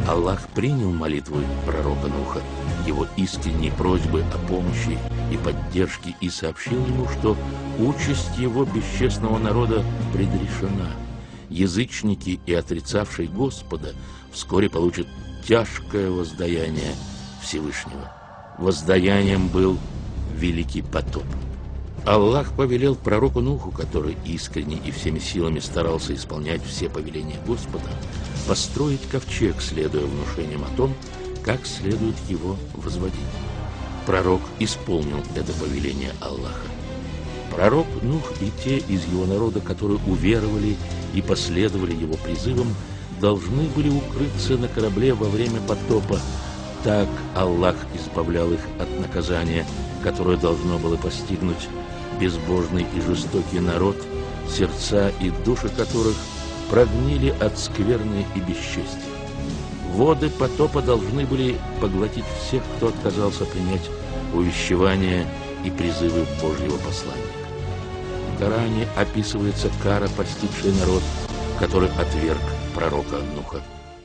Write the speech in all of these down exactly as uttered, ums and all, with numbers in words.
Аллах принял молитвы пророка Нуха, его искренние просьбы о помощи и поддержке, и сообщил ему, что участь его бесчестного народа предрешена. Язычники и отрицавшие Господа вскоре получат тяжкое воздаяние Всевышнего. Воздаянием был великий потоп. Аллах повелел пророку Нуху, который искренне и всеми силами старался исполнять все повеления Господа, построить ковчег, следуя внушениям о том, как следует его возводить. Пророк исполнил это повеление Аллаха. Пророк Нух и те из его народа, которые уверовали и последовали его призывам, должны были укрыться на корабле во время потопа. Так Аллах избавлял их от наказания, которое должно было постигнуть безбожный и жестокий народ, сердца и души которых прогнили от скверны и бесчестия. Воды потопа должны были поглотить всех, кто отказался принять увещевания и призывы Божьего посланника. В Коране описывается кара, постигшая народ, который отверг пророка Нуха.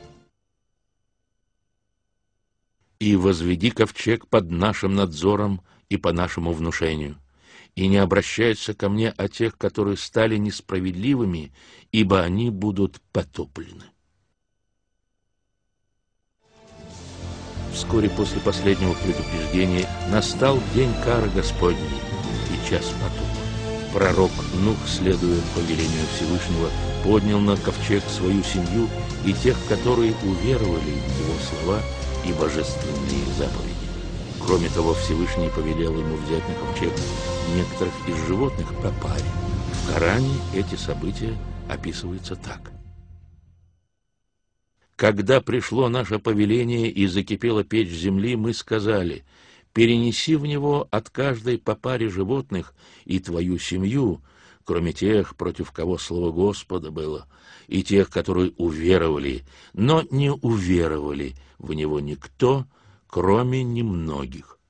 «И возведи ковчег под нашим надзором и по нашему внушению, и не обращайся ко мне о тех, которые стали несправедливыми, ибо они будут потоплены». Вскоре после последнего предупреждения настал день кары Господней и час потопа. Пророк Нух, следуя повелению Всевышнего, поднял на ковчег свою семью и тех, которые уверовали в его слова и божественные заповеди. Кроме того, Всевышний повелел ему взять на ковчег некоторых из животных по паре. В Коране эти события описываются так. «Когда пришло наше повеление и закипела печь земли, мы сказали: перенеси в него от каждой по паре животных и твою семью, кроме тех, против кого слово Господа было, и тех, которые уверовали, но не уверовали в него никто, кроме немногих.